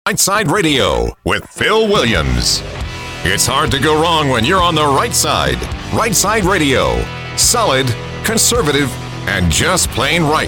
Right Side Radio with Phil Williams. It's hard to go wrong when you're on the right side. Right Side Radio. Solid, conservative, and just plain right.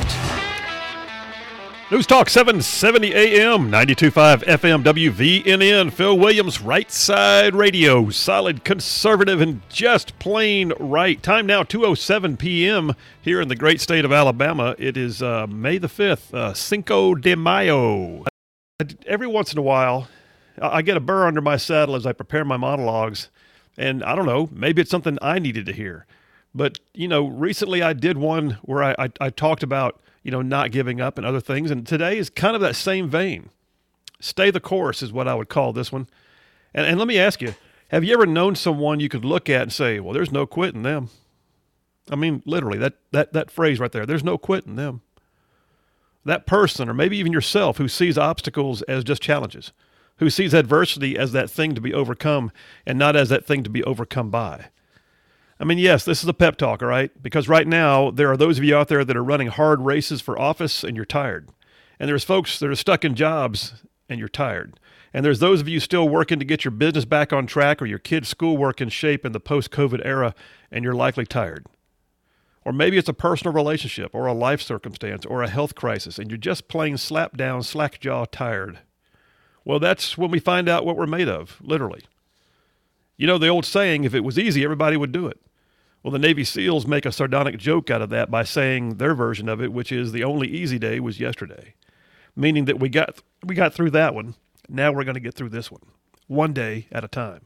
News Talk 770 AM, 92.5 FM WVNN. Phil Williams, Right Side Radio. Solid, conservative, and just plain right. Time now, 2:07 p.m. here in the great state of Alabama. It is May the 5th, Cinco de Mayo. Every once in a while, I get a burr under my saddle as I prepare my monologues, and I don't know, maybe it's something I needed to hear. But, recently I did one where I talked about, not giving up and other things, and today is kind of that same vein. Stay the course is what I would call this one. And let me ask you, have you ever known someone you could look at and say, well, there's no quitting them? I mean, literally, that phrase right there, there's no quitting them. That person, or maybe even yourself, who sees obstacles as just challenges, who sees adversity as that thing to be overcome and not as that thing to be overcome by. I mean, yes, this is a pep talk, all right? Because right now, there are those of you out there that are running hard races for office and you're tired. And there's folks that are stuck in jobs and you're tired. And there's those of you still working to get your business back on track or your kids' schoolwork in shape in the post-COVID era and you're likely tired. Or maybe it's a personal relationship or a life circumstance or a health crisis and you're just plain slap down, slack jaw tired. Well, that's when we find out what we're made of, literally. You know the old saying, if it was easy, everybody would do it. Well, the Navy SEALs make a sardonic joke out of that by saying their version of it, which is the only easy day was yesterday. Meaning that we got through that one. Now we're going to get through this one. One day at a time.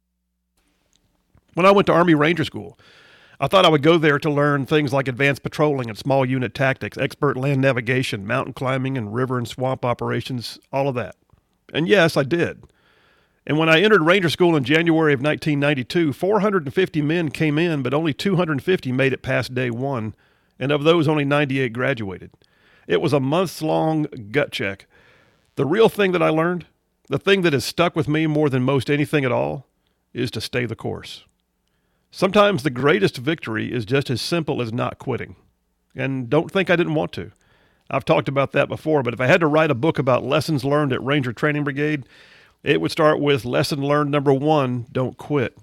When I went to Army Ranger School, I thought I would go there to learn things like advanced patrolling and small unit tactics, expert land navigation, mountain climbing, and river and swamp operations, all of that. And yes, I did. And when I entered Ranger School in January of 1992, 450 men came in, but only 250 made it past day one, and of those, only 98 graduated. It was a months-long gut check. The real thing that I learned, the thing that has stuck with me more than most anything at all, is to stay the course. Sometimes the greatest victory is just as simple as not quitting. And don't think I didn't want to. I've talked about that before, but if I had to write a book about lessons learned at Ranger Training Brigade, it would start with lesson learned number 1, don't quit.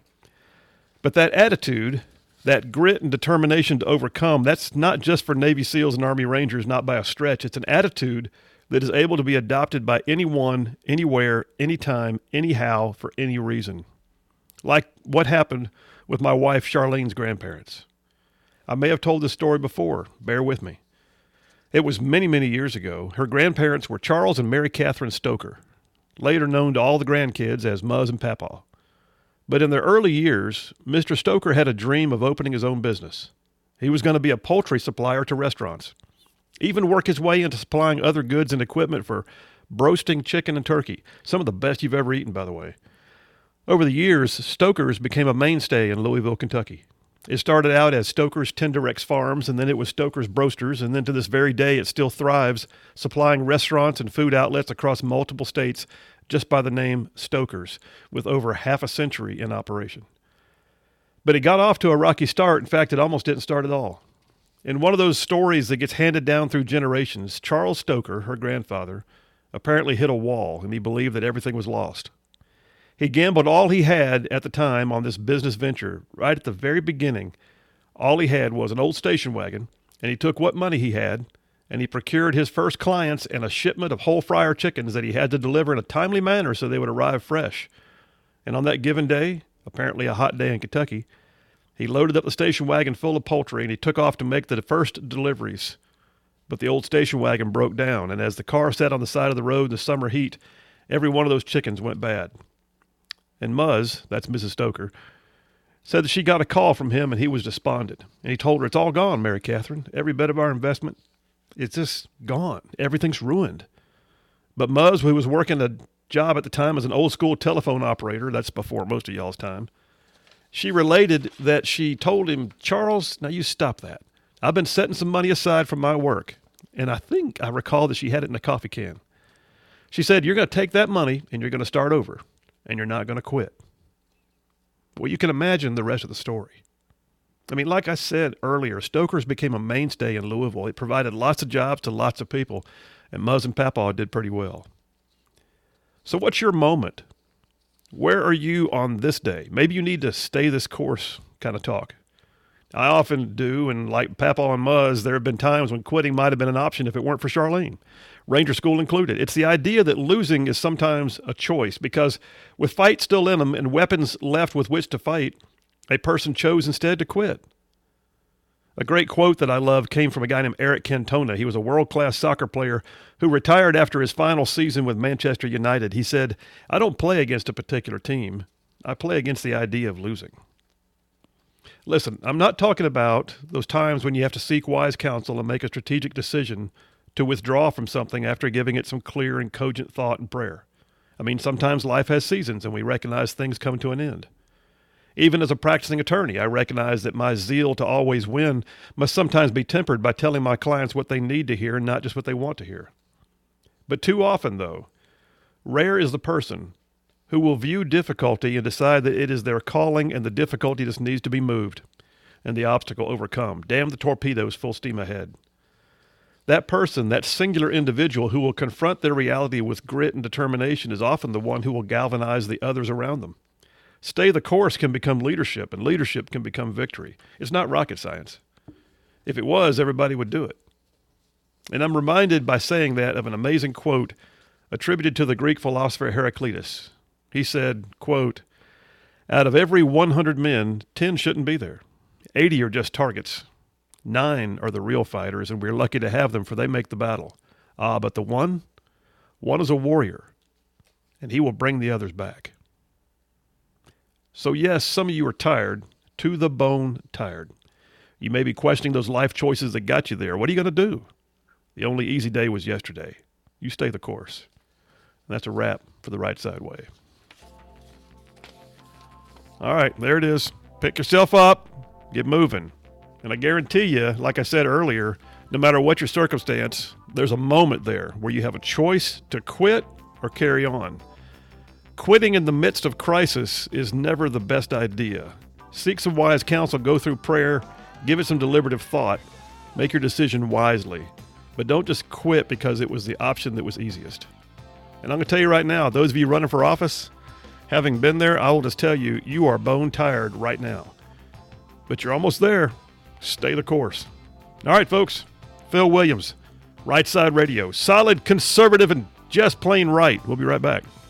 But that attitude, that grit and determination to overcome, that's not just for Navy SEALs and Army Rangers, not by a stretch. It's an attitude that is able to be adopted by anyone, anywhere, anytime, anyhow, for any reason. Like what happened with my wife Charlene's grandparents. I may have told this story before. Bear with me. It was many, many years ago. Her grandparents were Charles and Mary Catherine Stoker, later known to all the grandkids as Muzz and Papa. But in their early years, Mr. Stoker had a dream of opening his own business. He was going to be a poultry supplier to restaurants, even work his way into supplying other goods and equipment for roasting chicken and turkey, some of the best you've ever eaten, by the way. Over the years, Stoker's became a mainstay in Louisville, Kentucky. It started out as Stoker's Tenderex Farms, and then it was Stoker's Broasters, and then to this very day it still thrives, supplying restaurants and food outlets across multiple states just by the name Stoker's, with over half a century in operation. But it got off to a rocky start. In fact, it almost didn't start at all. In one of those stories that gets handed down through generations, Charles Stoker, her grandfather, apparently hit a wall, and he believed that everything was lost. He gambled all he had at the time on this business venture. Right at the very beginning, all he had was an old station wagon, and he took what money he had, and he procured his first clients and a shipment of whole fryer chickens that he had to deliver in a timely manner so they would arrive fresh. And on that given day, apparently a hot day in Kentucky, he loaded up the station wagon full of poultry, and he took off to make the first deliveries. But the old station wagon broke down, and as the car sat on the side of the road in the summer heat, every one of those chickens went bad. And Muzz, that's Mrs. Stoker, said that she got a call from him and he was despondent. And he told her, it's all gone, Mary Catherine. Every bit of our investment, it's just gone. Everything's ruined. But Muzz, who was working a job at the time as an old school telephone operator, that's before most of y'all's time, she related that she told him, Charles, now you stop that. I've been setting some money aside from my work. And I think I recall that she had it in a coffee can. She said, you're going to take that money and you're going to start over. And you're not going to quit. Well, you can imagine the rest of the story. I mean, like I said earlier, Stoker's became a mainstay in Louisville. It provided lots of jobs to lots of people, and Muzz and Papa did pretty well. So what's your moment? Where are you on this day? Maybe you need to stay this course kind of talk. I often do, and like Papaw and Muzz, there have been times when quitting might have been an option if it weren't for Charlene, Ranger School included. It's the idea that losing is sometimes a choice, because with fight still in them and weapons left with which to fight, a person chose instead to quit. A great quote that I love came from a guy named Eric Cantona. He was a world-class soccer player who retired after his final season with Manchester United. He said, "I don't play against a particular team. I play against the idea of losing." Listen, I'm not talking about those times when you have to seek wise counsel and make a strategic decision to withdraw from something after giving it some clear and cogent thought and prayer. I mean, sometimes life has seasons and we recognize things come to an end. Even as a practicing attorney, I recognize that my zeal to always win must sometimes be tempered by telling my clients what they need to hear and not just what they want to hear. But too often, though, rare is the person who will view difficulty and decide that it is their calling and the difficulty just needs to be moved and the obstacle overcome. Damn the torpedoes, full steam ahead. That person, that singular individual who will confront their reality with grit and determination, is often the one who will galvanize the others around them. Stay the course can become leadership, and leadership can become victory. It's not rocket science. If it was, everybody would do it. And I'm reminded by saying that of an amazing quote attributed to the Greek philosopher Heraclitus. He said, quote, "Out of every 100 men, 10 shouldn't be there. 80 are just targets. 9 are the real fighters, and we're lucky to have them, for they make the battle. But the one is a warrior, and he will bring the others back." So yes, some of you are tired, to the bone tired. You may be questioning those life choices that got you there. What are you going to do? The only easy day was yesterday. You stay the course. And that's a wrap for the Right Side Way. All right, there it is. Pick yourself up, get moving. And I guarantee you, like I said earlier, no matter what your circumstance, there's a moment there where you have a choice to quit or carry on. Quitting in the midst of crisis is never the best idea. Seek some wise counsel, go through prayer, give it some deliberative thought, make your decision wisely. But don't just quit because it was the option that was easiest. And I'm going to tell you right now, those of you running for office, having been there, I will just tell you, you are bone tired right now. But you're almost there. Stay the course. All right, folks. Phil Williams, Right Side Radio. Solid, conservative, and just plain right. We'll be right back.